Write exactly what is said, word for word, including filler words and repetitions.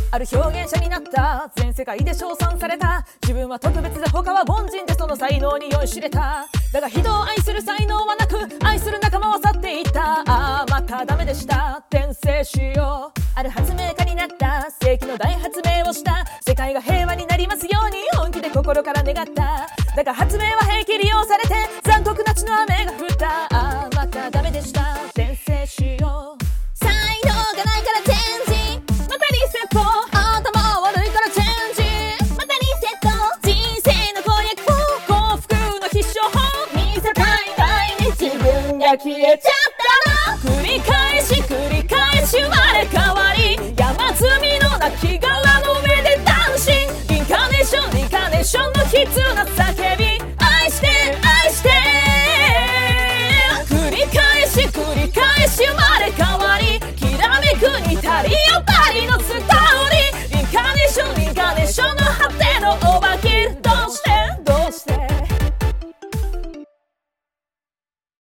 ある表現者になった、全世界で称賛された。自分は特別で他は凡人で、その才能に酔いしれた。だが人を愛する才能はなく、愛する仲間は去っていった。ああまたダメでした、転生しよう。ある発明家になった、世紀の大発明をした。世界が平和になりますように本気で心から願った。だが発明は平気利用されて、残酷な血の雨が降った。ああまたダメでした、転生しよう。 才能がないからチェンジ、 またリセット。 頭悪いからチェンジ、またリセット。 人生の攻略法、幸福の必勝法。 見せたい前に自分が消えちゃったの。繰り返し繰り返し生まれ変わり、山積みの亡きの上でダンシング。インカーネーションインカーネーションの悲痛な叫び、愛して愛して。繰り返し繰り返し生まれ変わり、きらめくにたりよパリのストーリー。インカーネーションインカーネーションの果ての終わり。